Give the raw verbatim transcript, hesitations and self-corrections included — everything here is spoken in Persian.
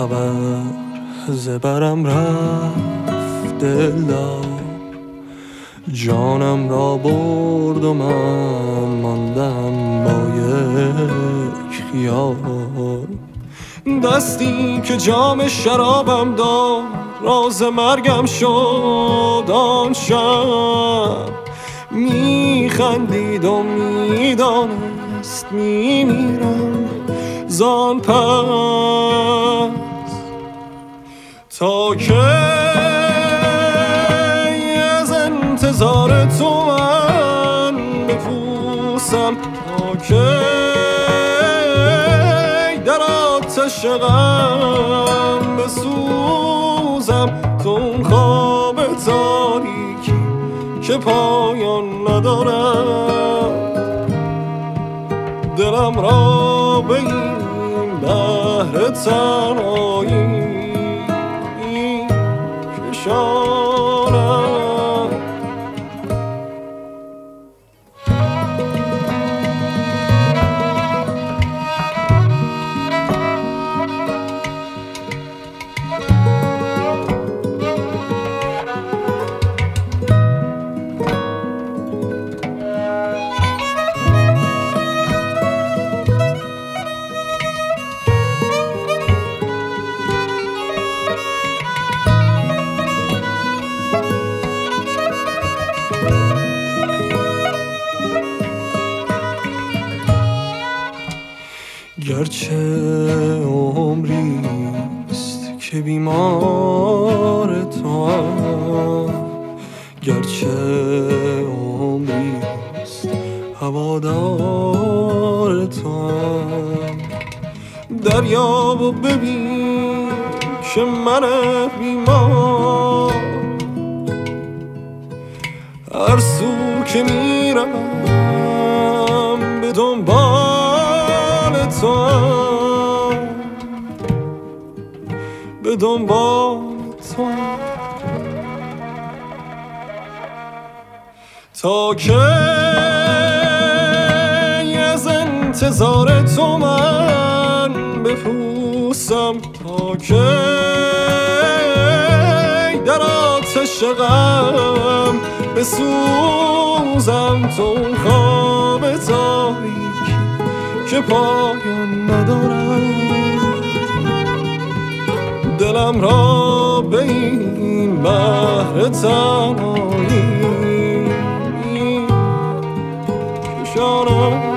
خبر زبرم رفت دلدار، جانم را برد و من ماندم با یک خیال. دستی که جام شرابم داد راز مرگم شد آن شب، میخندید و میدانست میمیرم زان پس. تا که از انتظار تو من بپوسم، تا که در آتش غم بسوزم، تو اون خواب تاریکی که پایان ندارد، دلم را به این بحر تنهایی کشانم. گرچه عمریست که بیمار تو هم، گرچه عمریست هوادار تو هم، دریاب و ببین که من بیمار هر سو که میرم به دنبال تو، به دنبال تو. تا که از انتظار تو من بپوسم، تا که در آتش غم بسوزم، تو خواب تاریکی که پایان ندارد، دلم را به این بحر تنهایی کشانم.